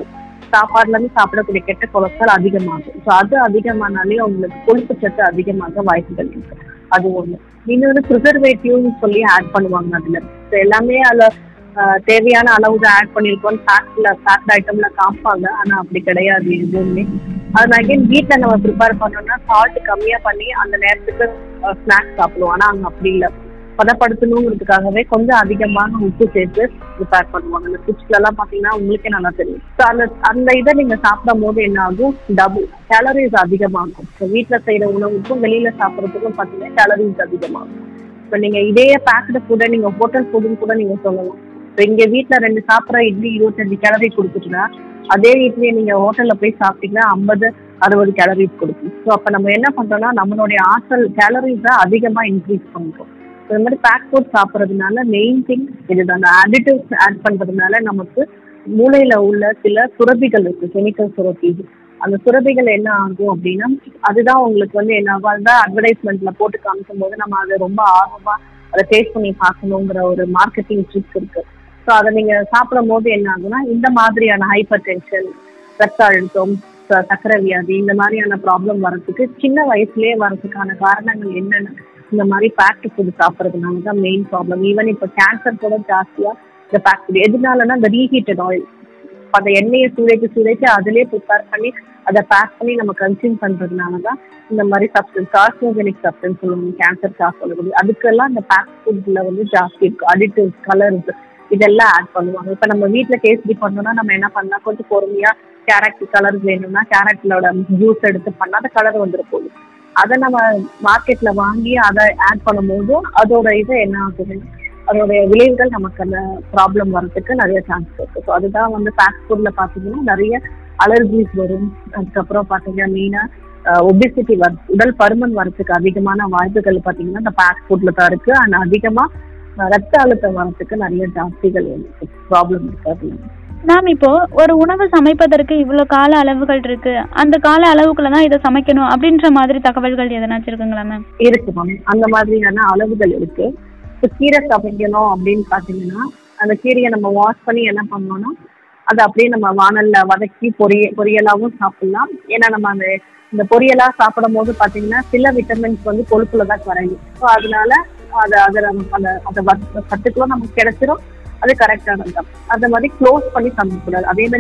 சாப்பாடுல இருந்து சாப்பிடக்கூடிய கெட்ட கொலஸ்ட்ரால் அதிகமாகும். ஸோ அது அதிகமானாலே உங்களுக்கு கொழுப்பு சத்து அதிகமாக வாய்ப்புகள் இருக்கு. அது ஒண்ணு. இன்னொரு ப்ரிசர்வேட்டிவ்னு சொல்லி ஆட் பண்ணுவாங்க அதுல. ஸோ எல்லாமே அதுல தேவையான அளவு தான் ஆட் பண்ணியிருக்கோம் பேக்ட் ஐட்டம்ல காப்பாங்க. ஆனா அப்படி கிடையாது எதுவுமே. அது அகைன் வீட்டில் நம்ம ப்ரிப்பேர் பண்ணோம்னா சால்ட் கம்மியா பண்ணி அந்த நேரத்துக்கு ஸ்நாக்ஸ் சாப்பிடுவோம். ஆனா அங்க அப்படி இல்லை. பதப்படுத்தணுங்கிறதுக்காகவே கொஞ்சம் அதிகமான உப்பு சேர்த்து ப்ரிப்பேர் பண்ணுவாங்க. அந்த ஃபுட்ஸ்ல எல்லாம் பாத்தீங்கன்னா உங்களுக்கே நல்லா தெரியும். ஸோ அந்த இதை நீங்க சாப்பிடும் போது என்ன ஆகும், டபுள் கேலரிஸ் அதிகமாகும். ஸோ வீட்டில் செய்யற உணவுக்கும் வெளியில சாப்பிட்றதுக்கும் பாத்தீங்கன்னா கேலரிஸ் அதிகமாகும். இப்போ நீங்க இதே பேக்டு ஃபுட்டை நீங்க ஹோட்டல் ஃபுட்டுன்னு கூட நீங்க சொல்லலாம். இப்போ இங்க வீட்டில் 2 சாப்பிட்ற இட்லி 25 கேலரி கொடுத்துட்டுனா அதே இட்லியை நீங்க ஹோட்டல்ல போய் சாப்பிட்டீங்கன்னா 50-60 கேலரிஸ் கொடுக்கும். ஸோ அப்ப நம்ம என்ன பண்றோம்னா நம்மளுடைய ஆற்றல் கேலரிஸை அதிகமா இன்க்ரீஸ் பண்ணிட்டோம். இந்த மாதிரி பேக் ஃபுட் சாப்பிட்றதுனால மெயின் திங் இதுதான். அந்த அடிட்டிவ்ஸ் ஆட் பண்றதுனால நமக்கு மூளையில உள்ள சில சுரபிகள் இருக்கு, கெமிக்கல் சுரபிகள். அந்த சுரபிகள் என்ன ஆகும் அப்படின்னா அதுதான் உங்களுக்கு என்ன ஆகும், அதுதான் அட்வர்டைஸ்மெண்ட்ல போட்டு காமிக்கும் போது நம்ம அதை ரொம்ப ஆர்வமா அதை டேஸ்ட் பண்ணி பார்க்கணுங்கிற ஒரு மார்க்கெட்டிங் ட்ரிக்ஸ் இருக்கு. ஸோ அதை நீங்க சாப்பிடும் போது என்ன ஆகும்னா இந்த மாதிரியான ஹைப்பர் டென்ஷன், ரத்த அழுத்தம், சக்கரை வியாதி இந்த மாதிரியான ப்ராப்ளம் வர்றதுக்கு சின்ன வயசுலயே வர்றதுக்கான காரணங்கள் என்னன்னு இந்த மாதிரி பேக்டு ஃபுட் சாப்பிட்றதுனால தான் மெயின் ப்ராப்ளம். ஈவன் இப்போ கேன்சர் கூட ஜாஸ்தியா இந்த பேக் ஃபுட் எதுனாலன்னா இந்த ரீஹீட்டட் ஆயில், அந்த எண்ணெயை சூடாக்கி அதிலே ப்ரிப்பேர் பண்ணி அதை பேக் பண்ணி நம்ம கன்சியூம் பண்றதுனால தான் இந்த மாதிரி சப்ஸ்டன்ஸ் கார்சினோஜெனிக் சப்ஸ்டன்ஸ் சொல்லுவாங்க, கேன்சர் காசு சொல்லுவது. அதுக்கெல்லாம் இந்த பேக் ஃபுட்ல ஜாஸ்தி இருக்கு. அடிட்டிவ்ஸ், கலர்ஸ் இதெல்லாம் ஆட் பண்ணுவாங்க. இப்போ நம்ம வீட்டில் கேசரி பண்ணோம்னா நம்ம என்ன பண்ணலாம், கொஞ்சம் பொறுமையா கேரட் கலர் வேணும்னா கேரட்லோட ஜூஸ் எடுத்து பண்ணா அந்த கலர் வந்துட போகுது. அதை நம்ம மார்க்கெட்ல வாங்கி அதை ஆட் பண்ணும்போது அதோட இது என்ன ஆகுது, அதோடைய விளைவுகள் நமக்கு அந்த ப்ராப்ளம் வர்றதுக்கு நிறைய சான்ஸ் இருக்கு. ஸோ அதுதான் பேக் ஃபுட்ல பாத்தீங்கன்னா நிறைய அலர்ஜிஸ் வரும். அதுக்கப்புறம் பாத்தீங்கன்னா மெயினா ஒபிசிட்டி உடல் பருமன் வரத்துக்கு அதிகமான வாய்ப்புகள் பாத்தீங்கன்னா இந்த பேக் ஃபுட்ல தான் இருக்கு. அண்ட் அதிகமா ரத்த அழுத்தம் வரத்துக்கு நிறைய ஜாஸ்திகள் ப்ராப்ளம் இருக்காது. மேம், இப்போ ஒரு உணவு சமைப்பதற்கு இவ்வளவு கால அளவுகள் இருக்கு, அந்த கால அளவுக்குள்ளதான் இதை சமைக்கணும் அப்படின்ற மாதிரி தகவல்கள் எதனாச்சும் இருக்குங்களா மேம்? இருக்கு மேம், அந்த மாதிரியான அளவுகள் இருக்கு. இப்போ கீரை சமைக்கணும் அப்படின்னு பாத்தீங்கன்னா அந்த கீரையை நம்ம வாஷ் பண்ணி என்ன பண்ணோம்னா அதை அப்படியே நம்ம வானல்ல வதக்கி பொரியலாவும் சாப்பிடலாம். ஏன்னா நம்ம இந்த பொரியலா சாப்பிடும் போது பாத்தீங்கன்னா சில விட்டமின்ஸ் கொழுப்புல தான் குறையும். ஸோ அதனால அந்த சத்துக்களும் நமக்கு கிடைச்சிடும். அது கரெக்டானது தான். அந்த மாதிரி க்ளோஸ் பண்ணி சமைக்கக்கூடாது. அதே மாதிரி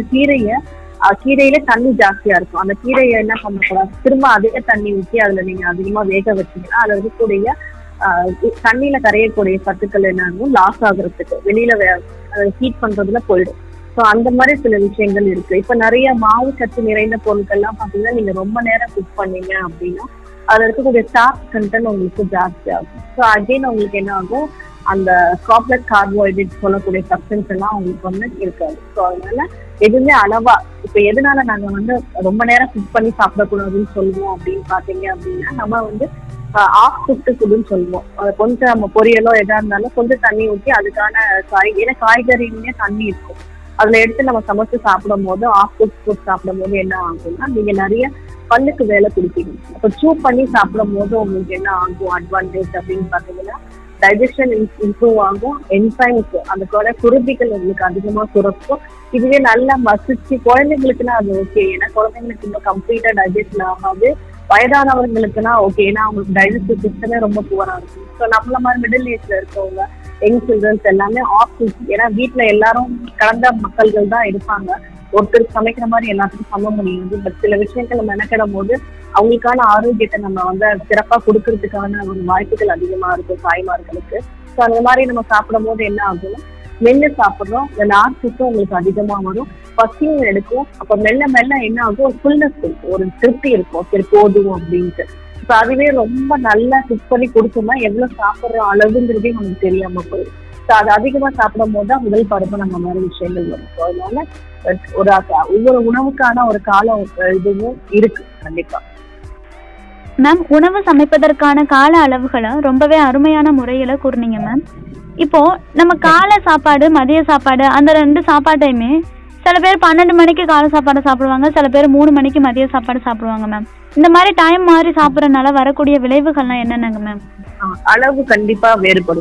கீரையில தண்ணி ஜாஸ்தியா இருக்கும். அந்த கீரையை என்ன பண்ணக்கூடாது, திரும்ப அதே தண்ணி ஊற்றி அதுல நீங்க அதிகமா வேக வச்சீங்கன்னா அதுல இருக்கக்கூடிய தண்ணியில கரையக்கூடிய சத்துக்கள் என்ன ஆகும், லாஸ் ஆகுறதுக்கு வெளியில ஹீட் பண்றதுல போயிடும். ஸோ அந்த மாதிரி சில விஷயங்கள் இருக்கு. இப்ப நிறைய மாவு சத்து நிறைந்த பொருட்கள்லாம் பாத்தீங்கன்னா நீங்க ரொம்ப நேரம் குக் பண்ணீங்க அப்படின்னா அதுல இருக்கக்கூடிய ஸ்டார்ச் கண்டென்ட் உங்களுக்கு ஜாஸ்தி ஆகும். ஸோ அகைன் உங்களுக்கு என்ன ஆகும், அந்த காம்ப்ளெக்ஸ் கார்போஹைட்ரேட் சொல்லக்கூடிய சப்ஸ்டன்ஸ் எல்லாம் உங்களுக்கு இருக்காது. ஸோ அதனால எதுவுமே அளவா, இப்போ எதனால நாங்க ரொம்ப நேரம் குக் பண்ணி சாப்பிடக்கூடாதுன்னு சொல்லுவோம் அப்படின்னு பாத்தீங்க அப்படின்னா நம்ம ஆஃப் குக்டு ஃபுட்டுன்னு சொல்லுவோம். கொஞ்சம் நம்ம பொரியலோ எதா இருந்தாலும் கொஞ்சம் தண்ணி ஊற்றி அதுக்கான ஏன்னா காய்கறிலேயே தண்ணி இருக்கும், அதுல எடுத்து நம்ம சமைச்சு சாப்பிடும் போது ஆஃப் குக் ஃபுட் சாப்பிடும் போது என்ன ஆகும்னா நீங்க நிறைய பல்லுக்கு வேலை கொடுப்பீங்க. அப்போ சூ பண்ணி சாப்பிடும் போது உங்களுக்கு என்ன ஆகும் அட்வான்டேஜ் அப்படின்னு பாத்தீங்கன்னா டைஜஷன் இம்ப்ரூவ் ஆகும். என்சைம்ஸ் அந்த குருதிகள் உங்களுக்கு அதிகமா சுரக்கும். இதுவே நல்லா மசிச்சு குழந்தைங்களுக்குன்னா அது ஓகே, ஏன்னா குழந்தைங்களுக்கு இன்னும் கம்ப்ளீட்டா டைஜஷன் ஆகாது. வயதானவர்களுக்குன்னா ஓகே, ஏன்னா அவங்களுக்கு டைஜஸ்டிவ் சிஸ்டமே ரொம்ப புவரா இருக்கும். ஸோ நம்மள மாதிரி மிடில் ஏஜ்ல இருக்கவங்க, யங் சில்ட்ரன்ஸ் எல்லாமே ஆப்ஷன்ஸ், ஏன்னா வீட்டுல எல்லாரும் கலந்த மக்கள்கள் தான் இருப்பாங்க. ஒருத்தர் சமைக்கிற மாதிரி எல்லாத்துக்கும் சம முடியாது. பட் சில விஷயங்கள் நம்ம மெனக்கிடும் போது அவங்களுக்கான ஆரோக்கியத்தை நம்ம சிறப்பா கொடுக்கறதுக்கான ஒரு வாய்ப்புகள் அதிகமா இருக்கும் தாய்மார்களுக்கு. ஸோ அந்த மாதிரி நம்ம சாப்பிடும் போது என்ன ஆகும்னா மெல்ல சாப்பிட்றோம், இந்த நார்ச்சத்தும் உங்களுக்கு அதிகமா வரும், பசியும் எடுக்கும். அப்ப மெல்ல மெல்ல என்ன ஆகும், ஒரு ஃபுல்னஸ் இருக்கும், ஒரு திருப்தி இருக்கும், சரி போதும் அப்படின்ட்டு. இப்போ அதுவே ரொம்ப நல்லா குக் பண்ணி கொடுத்தோம்னா எவ்வளவு சாப்பிட்ற அளவுங்கிறதே நமக்கு தெரியாம போயிடும். ஸோ அது அதிகமா சாப்பிடும் போது தான் முதல் பருவம் நம்ம மாதிரி விஷயங்கள் வரும். ஸோ அதனால ஒவ்வொரு உணவுக்கான ஒரு காலம் இதுவும் இருக்கு கண்டிப்பா. மேம், உணவு சமைப்பதற்கான கால அளவுகளை ரொம்பவே அருமையான முறையில கூறுனீங்க மேம். இப்போ நம்ம காலை சாப்பாடு, மதிய சாப்பாடு, அந்த 2 சாப்பாட்டையுமே சில பேர் 12 மணிக்கு காலை சாப்பாடு சாப்பிடுவாங்க, சில பேர் 3 மணிக்கு மதிய சாப்பாடு சாப்பிடுவாங்க மேம். இந்த மாதிரி டைம் மாறி சாப்பிட்றதுனால வரக்கூடிய விளைவுகள்லாம் என்னென்னங்க மேம்? அளவு கண்டிப்பா வேறுபடும்.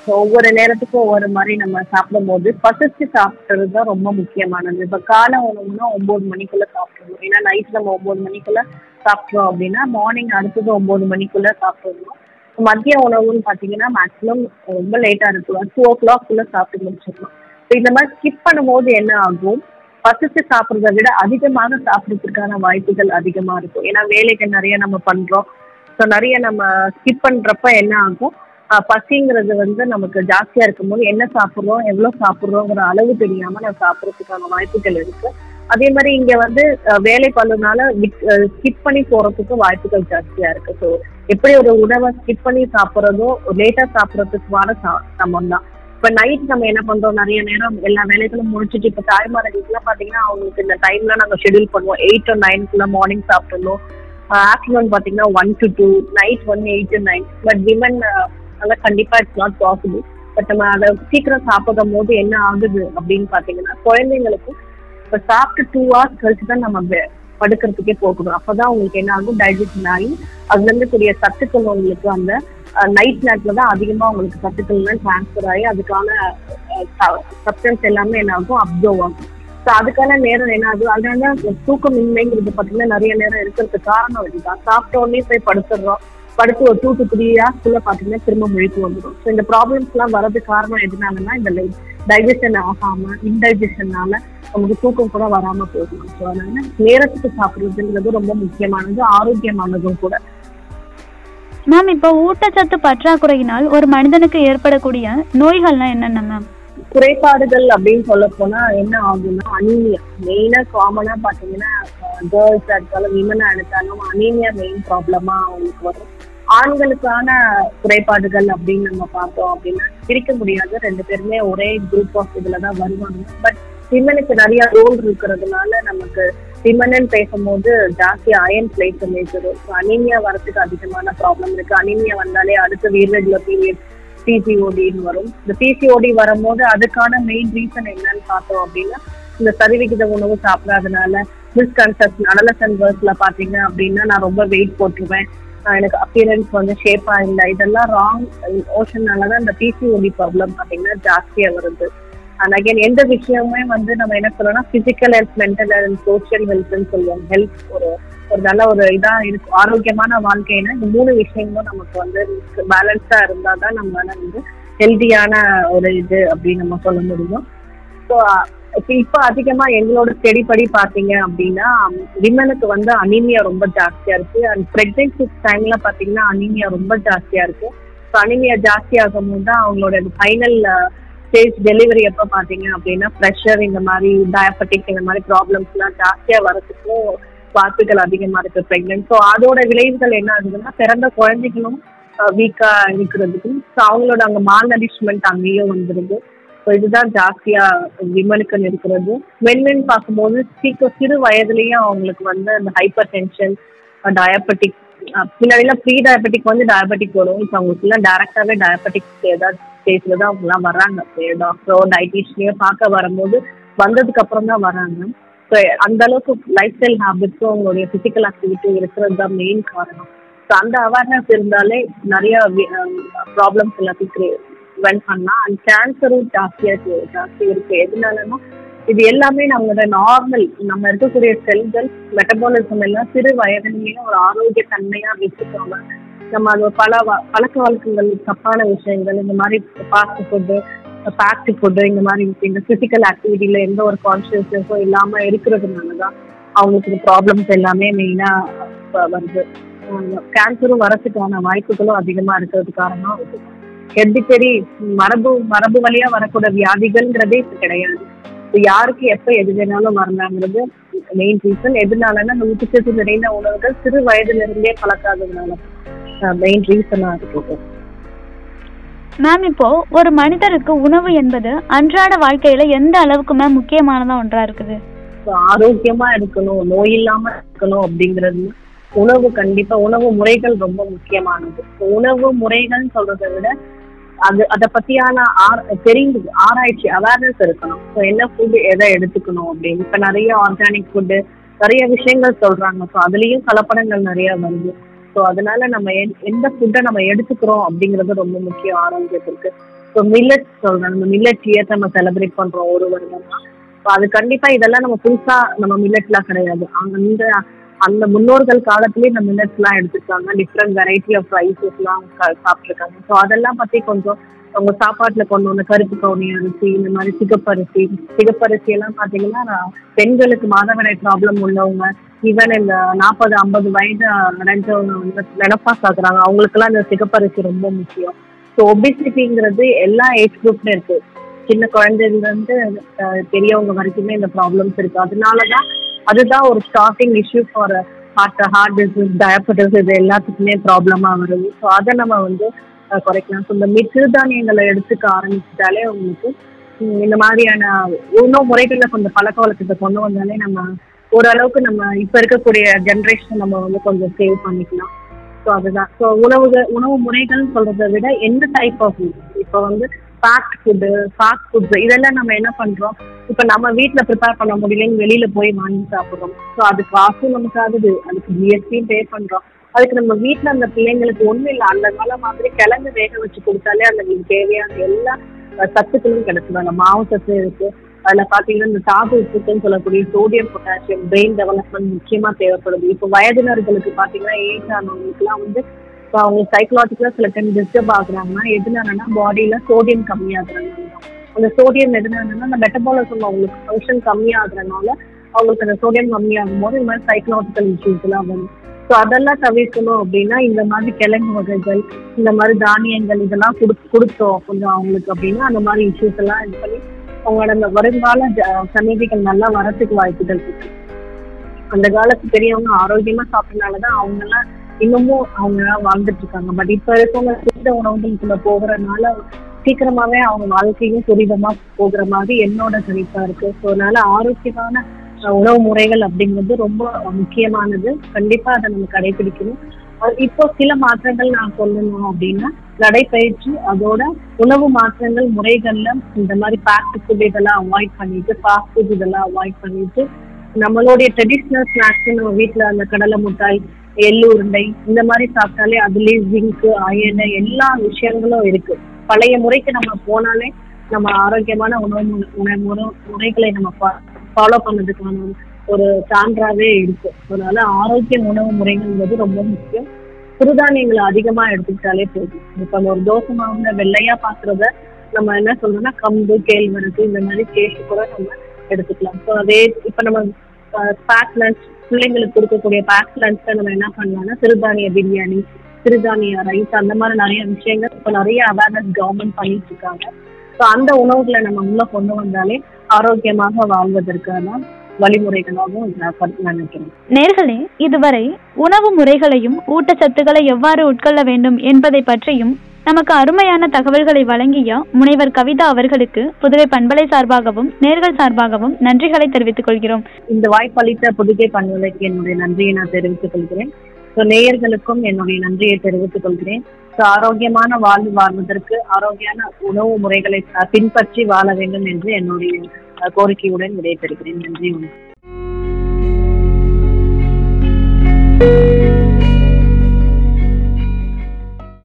ஒவ்வொரு நேரத்துக்கும் ஒவ்வொரு மாதிரி நம்ம சாப்பிடும் போது பசிச்சு சாப்பிட்றது தான் ரொம்ப முக்கியமானது. இப்ப காலை உணவுனா 9 மணிக்குள்ள சாப்பிடணும். ஏன்னா நைட் நம்ம 9 மணிக்குள்ள சாப்பிட்றோம் அப்படின்னா மார்னிங் அடுத்தது 9 மணிக்குள்ள சாப்பிடணும். மதிய உணவுன்னு பாத்தீங்கன்னா மேக்ஸிமம் ரொம்ப லேட்டா இருக்கலாம், 2 o'clock சாப்பிட்டு முடிச்சிடணும். இந்த மாதிரி ஸ்கிப் பண்ணும்போது என்ன ஆகும், பசிச்சு சாப்பிட்றத விட அதிகமாக சாப்பிட்றதுக்கான வாய்ப்புகள் அதிகமா இருக்கும். ஏன்னா வேலைகள் நிறைய நம்ம பண்றோம். ஸோ நிறைய நம்ம ஸ்கிப் பண்றப்ப என்ன ஆகும், பசிங்கிறது நமக்கு ஜாஸ்தியா இருக்கும்போது என்ன சாப்பிட்றோம் எவ்வளவு சாப்பிட்றோங்கிற அளவு தெரியாம நம்ம சாப்பிட்றதுக்கான வாய்ப்புகள் இருக்கு. அதே மாதிரி இங்க வேலை பழுனால ஸ்கிப் பண்ணி போறதுக்கு வாய்ப்புகள் ஜாஸ்தியா இருக்கு. ஸோ எப்படி ஒரு உணவை ஸ்கிப் பண்ணி சாப்பிட்றதோ லேட்டா சாப்பிட்றதுக்குமான சமம் தான். இப்ப நைட் நம்ம என்ன பண்றோம், நிறைய நேரம் எல்லா வேலைகளும் முடிச்சுட்டு இப்ப தாய்மார்களுக்குலாம் பாத்தீங்கன்னா அவங்களுக்கு இந்த டைம்ல நாங்க ஷெடியூல் பண்ணுவோம். 8 to 9 மார்னிங் சாப்பிடணும். ஆஃப்டர்நூன் பாத்தீங்கன்னா 1 to 2, night 8 to 9. But women அதெல்லாம் கண்டிப்பா இட்ஸ் நாட் பாசிபிள். பட் நம்ம அதை சீக்கிரம் சாப்பிடும் போது என்ன ஆகுது அப்படின்னு பாத்தீங்கன்னா குழந்தைங்களுக்கு இப்ப சாப்பிட்டு 2 hours கழிச்சு தான் நம்ம படுக்கிறதுக்கே போகணும். அப்பதான் உங்களுக்கு என்ன ஆகும், டைஜஷன் ஆகி அதுல இருந்து கூடிய சத்துக்கள் உங்களுக்கு அந்த நைட் நேரத்துல தான் அதிகமா உங்களுக்கு சத்துக்கள்லாம் டிரான்ஸ்ஃபர் ஆகி அதுக்கான சப்ஸ்டன்ஸ் எல்லாமே என்ன ஆகும், அப்சர்வ் ஆகும். ஸோ அதுக்கான நேரம் என்ன ஆகும், அதனால தூக்கமின்மைங்கிறது பார்த்தீங்கன்னா நிறைய நேரம் இருக்கிறதுக்கு காரணம் இதுதான். சாப்பிட்ட உடனே போய் படுத்துடுறோம், படுத்து ஒரு 2 to 3 hours பார்த்தீங்கன்னா திரும்ப முழிப்பு வந்துடும். ஸோ இந்த ப்ராப்ளம்ஸ் எல்லாம் வரதுக்கு காரணம் எதுனாலன்னா இந்த டைஜஷன் ஆகாம இன்டைஜஷன்னால நமக்கு தூக்கம் கூட வராம போகணும். ஸோ அதனால நேரத்துக்கு சாப்பிடுறதுங்கிறது ரொம்ப முக்கியமானது, ஆரோக்கியமானதும் கூட. மேம், இப்போ ஊட்டச்சத்து பற்றாக்குறையினால் ஒரு மனிதனுக்கு ஏற்படக்கூடிய நோய்கள்லாம் என்னென்ன மேம்? குறைபாடுகள் அப்படின்னு சொல்ல போனா என்ன ஆகும்னா அனீமியா. மெயினா காமனா பாத்தீங்கன்னா கேர்ள்ஸ் எடுத்தாலும் விமனா எடுத்தாலும் அனீமியா மெயின் ப்ராப்ளமா அவங்களுக்கு வரும். ஆண்களுக்கான குறைபாடுகள் அப்படின்னு நம்ம பார்த்தோம் அப்படின்னா பிரிக்க முடியாது, 2 பேருமே ஒரே குரூப் ஆஃப் இதுலதான் வருவாங்க. பட் விமனுக்கு நிறைய ரோல் இருக்கிறதுனால நமக்கு விமன் பேசும்போது ஜாஸ்தி அயன் பிளேஸ் மேஜரும். அனீமியா வரதுக்கு அதிகமான ப்ராப்ளம் இருக்கு. அனீமியா வந்தாலே அடுத்த இர்ரெகுலர் பீரியட் பிசிஓடின்னு வரும். இந்த பிசிஓடி வரும்போது அதுக்கான மெயின் ரீசன் என்னன்னு பார்த்தோம் அப்படின்னா இந்த சரிவிகித உணவு சாப்பிடாதனால மிஸ்கன்செப்ஷன். அடலசன்ட் கேர்ள்ஸ்ல பாத்தீங்க அப்படின்னா நான் ரொம்ப வெயிட் போட்டுருவேன், எனக்கு அப்பியரன்ஸ் ஷேப்பா இல்லை, இதெல்லாம் ராங் ஓஷன்னாலதான் இந்த பிசிஓடி ப்ராப்ளம் பாத்தீங்கன்னா ஜாஸ்தியா வருது. அண்ட் அகைன் எந்த விஷயமுமே நம்ம என்ன சொல்லணும்னா physical health, mental health, social ஹெல்த்ன்னு சொல்லுவோம். ஹெல்த் ஒரு நல்ல ஒரு இதா இருக்கு. ஆரோக்கியமான வாழ்க்கைன்னா இந்த 3 விஷயங்களும் நமக்கு பேலன்ஸா இருந்தாதான் நம்மளால ஹெல்தியான ஒரு இது அப்படின்னு நம்ம சொல்ல முடியும். ஸோ இப்ப அதிகமா எங்களோட ஸ்டடி படி பாத்தீங்க அப்படின்னா விமனுக்கு அனீமியா ரொம்ப ஜாஸ்தியா இருக்கு. அண்ட் பிரெக்னன்சி டைம்ல பாத்தீங்கன்னா அனீமியா ரொம்ப ஜாஸ்தியா இருக்கு. ஸோ அனீமியா ஜாஸ்தி ஆகும் போது தான் அவங்களோட ஃபைனல் ஸ்டேஜ் டெலிவரி எப்ப பாத்தீங்க அப்படின்னா ப்ரெஷர், இந்த மாதிரி டயபெட்டிக், இந்த மாதிரி ப்ராப்ளம்ஸ் எல்லாம் ஜாஸ்தியா வரதுக்கும் வாய்ப்புகள் அதிகமா இருக்கு பிரெக்னன்ட். ஸோ அதோட விளைவுகள் என்ன ஆகுதுன்னா பிறந்த குழந்தைகளும் வீக்கா இருக்கிறதுக்கும் அவங்களோட அங்க மால்நரிஷ்மெண்ட் அங்கேயும் வந்துருது. ஸோ இதுதான் ஜாஸ்தியா விமனுக்கு இருக்கிறது. மென் பார்க்கும்போது சிறு வயதுலயும் அவங்களுக்கு அந்த ஹைப்பர் டென்ஷன், டயபெட்டிக், முன்னாடிலாம் ப்ரீ டயபெட்டிக் டயபெட்டிக் வரும். இப்போ அவங்களுக்கு எல்லாம் டைரக்டாவே டயபெட்டிக் ஏதாவது ஸ்டேஜ்ல தான் அவங்க எல்லாம் வர்றாங்க. டாக்டரோ டயட்டிஷியனோ பார்க்க வரும்போது வந்ததுக்கு அப்புறம் தான் வராங்க. ஸோ அந்த அளவுக்கு லைஃப் ஸ்டைல் ஹேபிட்ஸும் அவங்களுடைய பிசிக்கல் ஆக்டிவிட்டி இருக்கிறது தான் மெயின் காரணம். ஸோ அந்த அவேர்னஸ் இருந்தாலே நிறைய ப்ராப்ளம்ஸ் எல்லாத்தையும் ப்ரிவென்ட் பண்ணலாம். அண்ட் கேன்சரும் ஜாஸ்தி இருக்கு. எதுனாலன்னா இது எல்லாமே நம்மளோட நார்மல் நம்ம இருக்கக்கூடிய செல்கள் மெட்டபாலிசம் எல்லாம் சிறு வயதிலேயே ஒரு ஆரோக்கிய தன்மையா வச்சுக்கோங்க. நம்ம அது பழக்க வழக்கங்கள், தப்பான விஷயங்கள், இந்த மாதிரி ஃபாஸ்ட் ஃபுட்டு, பேக்டு ஃபுட்டு, இந்த மாதிரி இந்த பிசிக்கல் ஆக்டிவிட்டியில எந்த ஒரு கான்சியஸ்னஸும் இல்லாம இருக்கிறதுனாலதான் அவங்களுக்கு ப்ராப்ளம்ஸ் எல்லாமே மெயினா வருது. கேன்சரும் வரதுக்கான வாய்ப்புகளும் அதிகமா இருக்கிறது காரணம் ஹெரிடிட்டரி, மரபு வழியா வரக்கூடிய வியாதிகள்ங்கிறதே இப்ப கிடையாது. யாருக்கு எப்ப எது வேணாலும் வரலாங்கிறது மெயின் ரீசன். எதுனாலன்னா அந்த ஊட்டச்சத்து நிறைந்த உணவுகள் சிறு வயதுல இருந்தே பழக்காததுனால மெயின் ரீசனா இருக்கு. மேம், இப்போ ஒரு மனிதருக்கு உணவு என்பது அன்றாட வாழ்க்கையில எந்த அளவுக்கு மேம் முக்கியமானதா ஒன்றா இருக்குது? ஆரோக்கியமா இருக்கணும், நோய் இல்லாம இருக்கணும் அப்படிங்கிறது கண்டிப்பா உணவு முறைகள் ரொம்ப முக்கியமானது. உணவு முறைகள் சொல்றதை விட அதை பத்தியான தெரிந்து ஆராய்ச்சி, அவேர்னஸ் இருக்கணும். ஸோ என்ன ஃபுட் எதை எடுத்துக்கணும் அப்படின்னு. இப்ப நிறைய ஆர்கானிக் ஃபுட்டு நிறைய விஷயங்கள் சொல்றாங்க. ஸோ அதுலயும் கலப்படங்கள் நிறைய வருது. ஸோ அதனால நம்ம எந்த ஃபுட்டை நம்ம எடுத்துக்கிறோம் அப்படிங்கிறது ரொம்ப முக்கியம் ஆரோக்கியத்திற்கு. ஸோ மில்லட் சொல்றேன், நம்ம மில்லட் இயர் நம்ம செலிப்ரேட் பண்றோம் ஒரு வருடமா. ஸோ அது கண்டிப்பா இதெல்லாம் நம்ம புதுசா நம்ம மில்லட்லாம் கிடையாது. அந்த அந்த முன்னோர்கள் காலத்திலேயே இந்த மில்லட்ஸ் எல்லாம் எடுத்துருக்காங்க. டிஃப்ரெண்ட் வெரைட்டி ஆஃப் ரைசஸ் எல்லாம் சாப்பிட்டுருக்காங்க. ஸோ அதெல்லாம் பத்தி கொஞ்சம் அவங்க சாப்பாட்டுல கொண்டு வந்த கருப்பு கவுனி அரிசி, இந்த மாதிரி சிகப்பரிசி எல்லாம் பாத்தீங்கன்னா பெண்களுக்கு மாதவிடாய் ப்ராப்ளம் உள்ளவங்க, ஈவன் இந்த 40-50 வயது அடைஞ்சவங்க வந்து மெனப்பாஸ் ஆகுறாங்க, அவங்களுக்கு எல்லாம் இந்த சிகப்பரிசி ரொம்ப முக்கியம். ஸோ ஒபிசிட்டிங்கிறது எல்லா ஏஜ் குரூப்ல இருக்கு. சின்ன குழந்தைங்க இருந்து பெரியவங்க வரைக்குமே இந்த ப்ராப்ளம்ஸ் இருக்கு. அதனாலதான் அதுதான் ஒரு starting issue for heart disease, diabetes, இது எல்லாத்துக்குமே ப்ராப்ளமா வருது. ஸோ அதை நம்ம வந்து குறைக்கலாம். ஸோ இந்த சிறுதானியங்களை எடுத்துக்க ஆரம்பிச்சுட்டாலே உங்களுக்கு இந்த மாதிரியான உணவு முறைகள்ல கொஞ்சம் பழக்க வழக்கத்தை கொண்டு வந்தாலே நம்ம ஓரளவுக்கு நம்ம இப்ப இருக்கக்கூடிய ஜென்ரேஷன் நம்ம வந்து கொஞ்சம் சேவ் பண்ணிக்கலாம். ஸோ அதுதான். ஸோ உணவு முறைகள் சொல்றதை விட எந்த டைப் ஆஃப் இப்போ வந்து ஃபாஸ்ட் ஃபுட்ஸ் இதெல்லாம் நம்ம என்ன பண்றோம், இப்ப நம்ம வீட்டுல ப்ரிப்பேர் பண்ண முடியலன்னு வெளியில போய் வாங்கி சாப்பிடுறோம். ஸோ அது காசும் நமக்கு ஆகுது, அதுக்கு ஜிஎஸ்டியும் பே பண்றோம். அதுக்கு நம்ம வீட்டுல அந்த பிள்ளைங்களுக்கு ஒண்ணும் இல்லை, அந்த காலம் மாதிரி கிழங்கு வேக வச்சு கொடுத்தாலே அதுங்களுக்கு தேவையான எல்லா சத்துக்களும் கிடைச்சிடும். அந்த மாவு சத்து இருக்கு, அதுல பாத்தீங்கன்னா இந்த தாது உப்புன்னு சொல்லக்கூடிய சோடியம், பொட்டாசியம், பிரெயின் டெவலப்மெண்ட் முக்கியமா தேவைப்படுது. இப்போ வயதினர்களுக்கு பாத்தீங்கன்னா ஏஜ் ஆனவங்களுக்கு எல்லாம் வந்து இப்போ அவங்க சைக்கலாஜிக்கலா சில டைம் டிஸ்டர்ப் ஆகுறாங்கன்னா எதுனாலன்னா பாடியில சோடியம் கம்மியாகுறதுனால. அந்த சோடியம் எதுனாலன்னா அந்த மெட்டபாலிசம் அவங்களுக்கு ஃபங்க்ஷன் கம்மியாகுறதுனால அவங்களுக்கு அந்த சோடியம் கம்மியாகும் போது இந்த மாதிரி சைக்கலாஜிக்கல் இஷ்யூஸ் எல்லாம் வரும். ஸோ அதெல்லாம் தவிர்க்கணும் அப்படின்னா இந்த மாதிரி கிழங்கு வகைகள், இந்த மாதிரி தானியங்கள் இதெல்லாம் கொடுத்தோம் கொஞ்சம் அவங்களுக்கு அப்படின்னா அந்த மாதிரி இஷ்யூஸ் எல்லாம் இது பண்ணி அவங்களோட அந்த வருங்கால சன்னதிகள் நல்லா வரத்துக்கு வாய்ப்புகள் இருக்கு. அந்த காலத்து பெரியவங்க ஆரோக்கியமா சாப்பிட்டனாலதான் அவங்க எல்லாம் இன்னமும் அவங்க வாழ்ந்துட்டு இருக்காங்க. பட் இப்ப இருக்கவங்க துரித உணவுகளுக்குள்ள போகிறதுனால சீக்கிரமாவே அவங்க வாழ்க்கையும் துரிதமா போகிற மாதிரி என்னோட கணிப்பா இருக்கு. ஸோ அதனால ஆரோக்கியமான உணவு முறைகள் அப்படிங்கிறது ரொம்ப முக்கியமானது. கண்டிப்பா அதை நம்ம கடைபிடிக்கணும். இப்போ சில மாற்றங்கள் நான் சொல்லணும் அப்படின்னா நடைப்பயிற்சி, அதோட உணவு மாற்றங்கள் முறைகள்ல இந்த மாதிரி பேக்டு ஃபுட் இதெல்லாம் அவாய்ட் பண்ணிட்டு, ஃபாஸ்ட் ஃபுட் இதெல்லாம் அவாய்ட் பண்ணிட்டு நம்மளுடைய ட்ரெடிஷ்னல் ஸ்நாக்ஸ் நம்ம வீட்டுல அந்த கடலை மிட்டாய், எள்ளு உருண்டை இந்த மாதிரி சாப்பிட்டாலே அதுலயே ஜிங்க், அயன் எல்லா விஷயங்களும் இருக்கு. பழைய முறைக்கு நம்ம போனாலே நம்ம ஆரோக்கியமான உணவு முறைகளை நம்ம ஃபாலோ பண்ணதுக்கான ஒரு சான்றாவே இருக்கு. அதனால ஆரோக்கிய உணவு முறைகள்ங்கிறது ரொம்ப முக்கியம். சிறுதானியங்களை அதிகமா எடுத்துக்கிட்டாலே போதும். இப்ப ஒரு தோசை மாவுல வெள்ளையா பாக்குறத நம்ம என்ன சொல்றோம்னா கம்பு, கேழ்வரகு இந்த மாதிரி கேட்டு கூட நம்ம எடுத்துக்கலாம். ஸோ அதே இப்ப நம்ம பேக் லஞ்ச் பிள்ளைங்களுக்கு கொடுக்கக்கூடிய பேக் லஞ்ச்ல நம்ம என்ன பண்ணலாம்னா சிறுதானிய பிரியாணி, சிறுதானிய ரைஸ் அந்த மாதிரி நிறைய விஷயங்கள் இப்ப நிறைய அவேர்னஸ் கவர்மெண்ட் பண்ணிட்டு இருக்காங்க. ஸோ அந்த உணவுகளை நம்ம உள்ள கொண்டு வந்தாலே ஆரோக்கியமாக வாழ்வதற்கான வழிமுறைகளாகவும் நான் நினைக்கிறேன். நேர்களே, இதுவரை உணவு முறைகளையும் ஊட்டச்சத்துக்களை எவ்வாறு உட்கொள்ள வேண்டும் என்பதை பற்றியும் நமக்கு அருமையான தகவல்களை வழங்கிய முனைவர் கவிதா அவர்களுக்கு புதுவை பண்பலை சார்பாகவும் நேர்கள் சார்பாகவும் நன்றிகளை தெரிவித்துக் கொள்கிறோம். இந்த வாய்ப்பளித்த புதுகை பண்பலைக்கு என்னுடைய நன்றியை நான் தெரிவித்துக் கொள்கிறேன். நேயர்களுக்கும் என்னுடைய நன்றியை தெரிவித்துக் கொள்கிறேன். ஆரோக்கியமான வாழ்வு வாழ்வதற்கு ஆரோக்கியமான உணவு முறைகளை பின்பற்றி வாழ வேண்டும் என்று என்னுடைய கோரிக்கையுடன் விடைபெறுகிறேன். நன்றி.